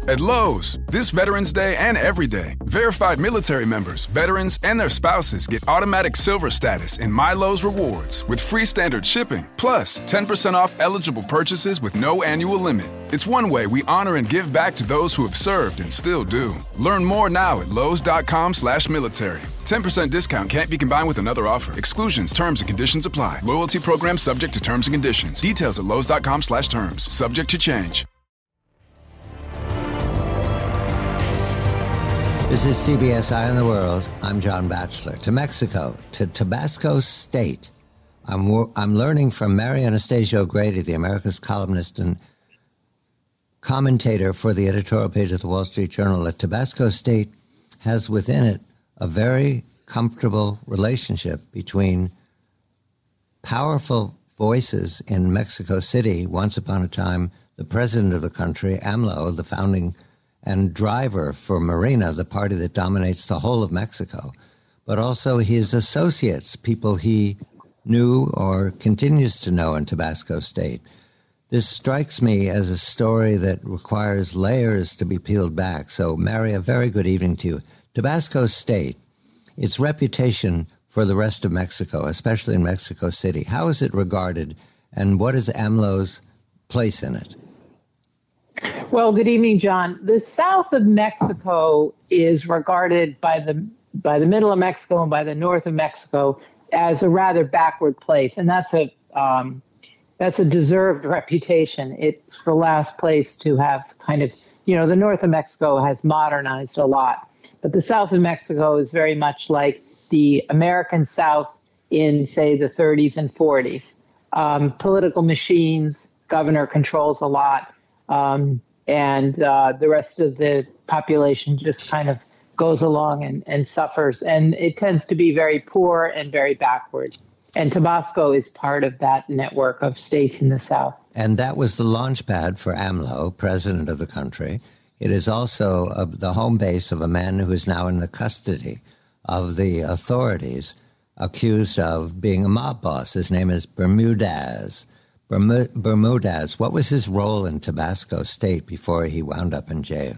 At Lowe's, this Veterans Day and every day, verified military members, veterans, and their spouses get automatic silver status in My Lowe's Rewards with free standard shipping, plus 10% off eligible purchases with no annual limit. It's one way we honor and give back to those who have served and still do. Learn more now at lowes.com/military. 10% discount can't be combined with another offer. Exclusions, terms, and conditions apply. Loyalty program subject to terms and conditions. Details at lowes.com/terms. Subject to change. This is CBS Eye on the World. I'm John Batchelor. To Mexico, to Tabasco State. I'm learning from Mary Anastasia O'Grady, the America's columnist and commentator for the editorial page of the Wall Street Journal, that Tabasco State has within it a very comfortable relationship between powerful voices in Mexico City. Once upon a time, the president of the country, AMLO, the founding and driver for Morena, the party that dominates the whole of Mexico, but also his associates, people he knew or continues to know in Tabasco State. This strikes me as a story that requires layers to be peeled back. So, Mary, a very good evening to you. Tabasco State, its reputation for the rest of Mexico, especially in Mexico City, how is it regarded, and what is AMLO's place in it? Well, good evening, John. The south of Mexico is regarded by the middle of Mexico and by the north of Mexico as a rather backward place, and that's a deserved reputation. It's the last place to have kind of, the north of Mexico has modernized a lot, but the south of Mexico is very much like the American South in, say, the 30s and 40s. Political machines, governor controls a lot. And the rest of the population just kind of goes along and suffers. And it tends to be very poor and very backward. And Tabasco is part of that network of states in the South. And that was the launch pad for AMLO, president of the country. It is also the home base of a man who is now in the custody of the authorities, accused of being a mob boss. His name is Bermudez. Bermudez, what was his role in Tabasco State before he wound up in jail?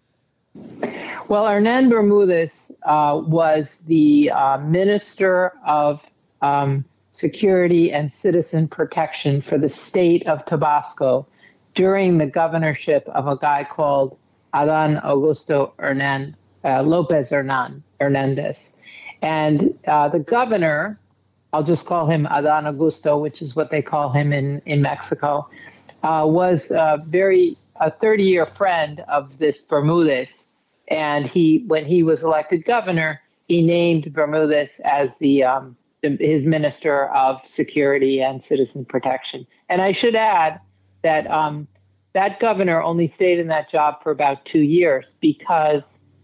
Well, Hernan Bermudez was the Minister of Security and Citizen Protection for the state of Tabasco during the governorship of a guy called Adán Augusto López Hernández. And the governor, I'll just call him Adán Augusto, which is what they call him in Mexico, was a 30-year friend of this Bermudez. And when he was elected governor, he named Bermudez as his Minister of Security and Citizen Protection. And I should add that that governor only stayed in that job for about 2 years because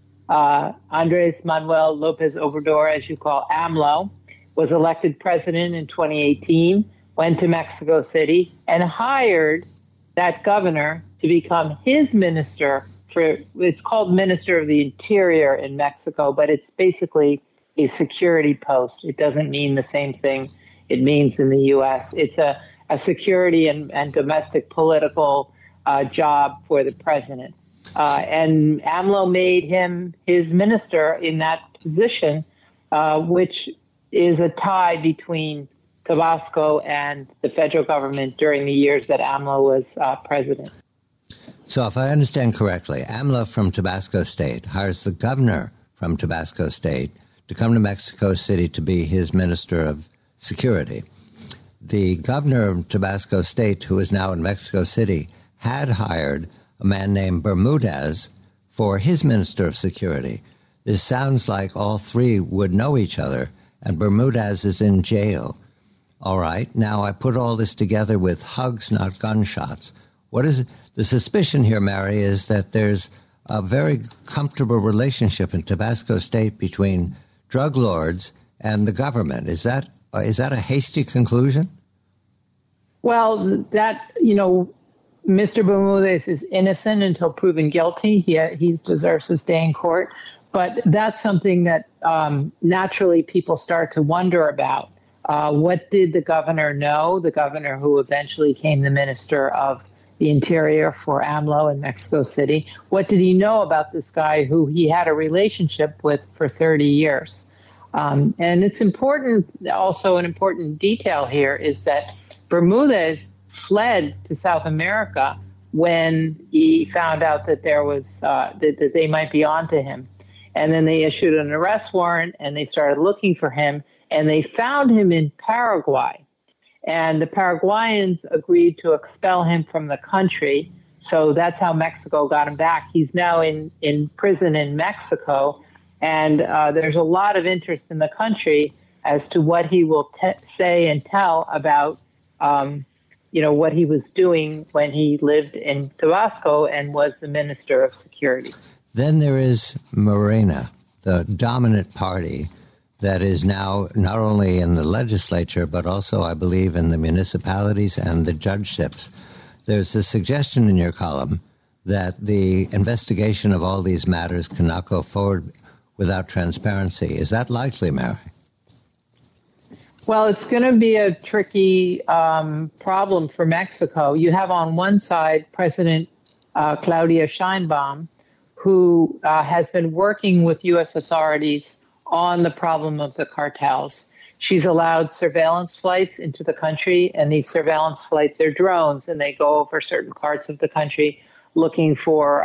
Andrés Manuel López Obrador, as you call AMLO, was elected president in 2018, went to Mexico City, and hired that governor to become his minister it's called Minister of the Interior in Mexico, but it's basically a security post. It doesn't mean the same thing it means in the U.S. It's a security and domestic political job for the president. And AMLO made him his minister in that position, which is a tie between Tabasco and the federal government during the years that AMLO was president. So if I understand correctly, AMLO from Tabasco State hires the governor from Tabasco State to come to Mexico City to be his Minister of Security. The governor of Tabasco State, who is now in Mexico City, had hired a man named Bermudez for his Minister of Security. This sounds like all three would know each other, and Bermudez is in jail. All right, now I put all this together with hugs, not gunshots. What is it? The suspicion here, Mary, is that there's a very comfortable relationship in Tabasco State between drug lords and the government. Is that a hasty conclusion? Well, Mr. Bermudez is innocent until proven guilty. He deserves to stay in court. But that's something that naturally people start to wonder about. What did the governor know? The governor who eventually became the Minister of the Interior for AMLO in Mexico City. What did he know about this guy who he had a relationship with for 30 years? And it's important, also an important detail here is that Bermudez fled to South America when he found out that there was that they might be onto him. And then they issued an arrest warrant and they started looking for him, and they found him in Paraguay. And the Paraguayans agreed to expel him from the country. So that's how Mexico got him back. He's now in prison in Mexico. And there's a lot of interest in the country as to what he will say and tell about, what he was doing when he lived in Tabasco and was the Minister of Security. Then there is Morena, the dominant party that is now not only in the legislature, but also, I believe, in the municipalities and the judgeships. There's a suggestion in your column that the investigation of all these matters cannot go forward without transparency. Is that likely, Mary? Well, it's going to be a tricky problem for Mexico. You have on one side President Claudia Sheinbaum, who has been working with U.S. authorities on the problem of the cartels. She's allowed surveillance flights into the country, and these surveillance flights are drones, and they go over certain parts of the country looking for,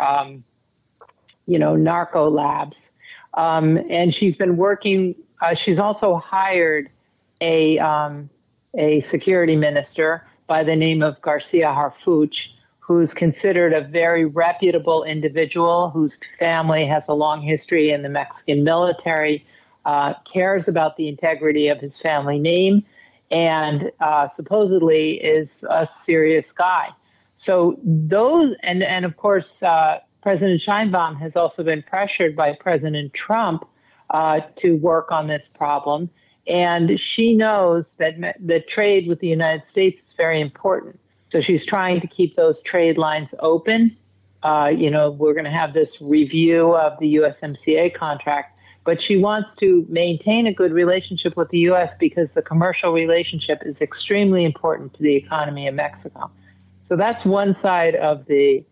narco labs. And she's been working. She's also hired a security minister by the name of Garcia Harfuch, who's considered a very reputable individual whose family has a long history in the Mexican military, cares about the integrity of his family name, and supposedly is a serious guy. So those, and of course, President Sheinbaum has also been pressured by President Trump to work on this problem. And she knows that the trade with the United States is very important. So she's trying to keep those trade lines open. We're going to have this review of the USMCA contract, but she wants to maintain a good relationship with the U.S. because the commercial relationship is extremely important to the economy of Mexico. So that's one side of the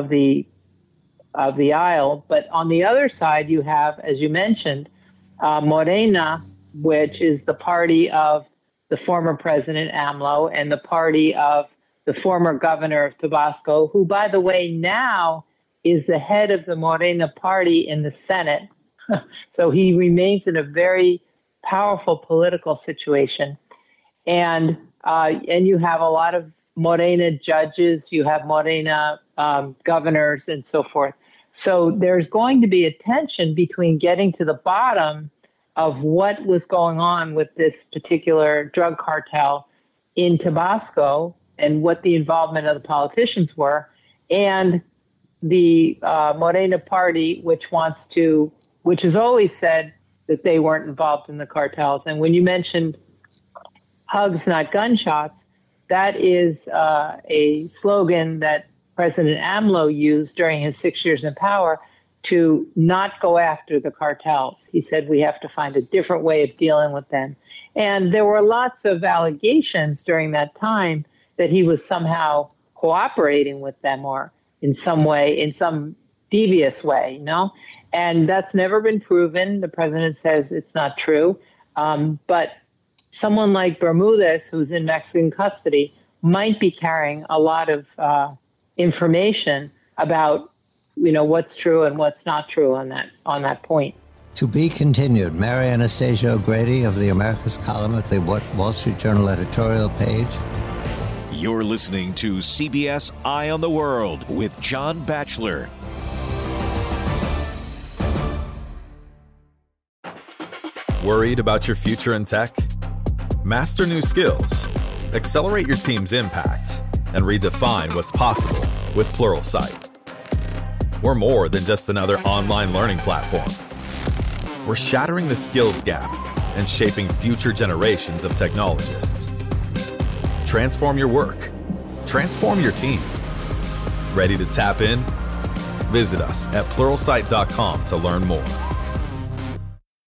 aisle. But on the other side, you have, as you mentioned, Morena, which is the party of the former President AMLO and the party of the former governor of Tabasco, who, by the way, now is the head of the Morena party in the Senate. So he remains in a very powerful political situation. And you have a lot of Morena judges, you have Morena governors and so forth. So there's going to be a tension between getting to the bottom of what was going on with this particular drug cartel in Tabasco and what the involvement of the politicians were, and the Morena party, which has always said that they weren't involved in the cartels. And when you mentioned hugs, not gunshots, that is a slogan that President AMLO used during his 6 years in power to not go after the cartels. He said we have to find a different way of dealing with them. And there were lots of allegations during that time that he was somehow cooperating with them or in some way, in some devious way, And that's never been proven. The president says it's not true. But someone like Bermudez, who's in Mexican custody, might be carrying a lot of information about what's true and what's not true on that point. To be continued. Mary Anastasia O'Grady of the Americas column at the Wall Street Journal editorial page. You're listening to CBS Eye on the World with John Batchelor. Worried about your future in tech? Master new skills, accelerate your team's impact, and redefine what's possible with Pluralsight. We're more than just another online learning platform. We're shattering the skills gap and shaping future generations of technologists. Transform your work. Transform your team. Ready to tap in? Visit us at Pluralsight.com to learn more.